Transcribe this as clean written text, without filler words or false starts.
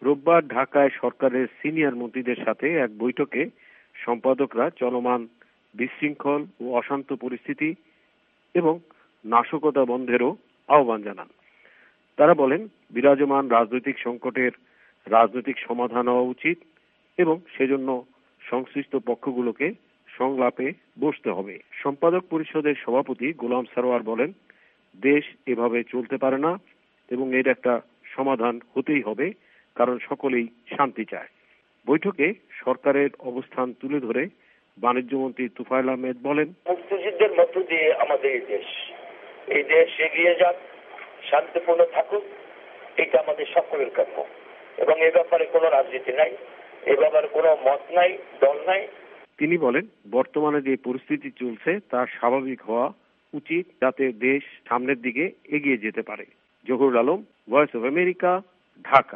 রোববার ঢাকায় সরকারের সিনিয়র মন্ত্রীদের সাথে এক বৈঠকে সম্পাদকরা চলমান বিশৃঙ্খল ও অশান্ত পরিস্থিতি এবং নাশকতা বন্ধেরও আহ্বান জানান। তারা বলেন, বিরাজমান রাজনৈতিক সংকটের রাজনৈতিক সমাধান হওয়া উচিত এবং সেজন্য সংশ্লিষ্ট পক্ষগুলোকে সংলাপে বসতে হবে। সম্পাদক পরিষদের সভাপতি গোলাম সারোয়ার বলেন, দেশ এভাবে চলতে পারে না এবং এর একটা সমাধান হতেই হবে, কারণ সকলেই শান্তি চায়। বৈঠকে সরকারের অবস্থান তুলে ধরে বাণিজ্যমন্ত্রী তুফাইল আহমেদ বলেন, মুক্তিযুদ্ধের মধ্য দিয়ে আমাদের এই দেশ এগিয়ে যাক, শান্তিপূর্ণ থাকুক, এটা আমাদের সকলের কাম্য এবং এ ব্যাপারে কোনো রাজনীতি নাই, এ ব্যাপারে কোনো মত নাই, দল নাই। তিনি বলেন, বর্তমানে যে পরিস্থিতি চলছে তা স্বাভাবিক হওয়া উচিত, যাতে দেশ সামনের দিকে এগিয়ে যেতে পারে। Zahurul Alam, Voice of America, Dhaka.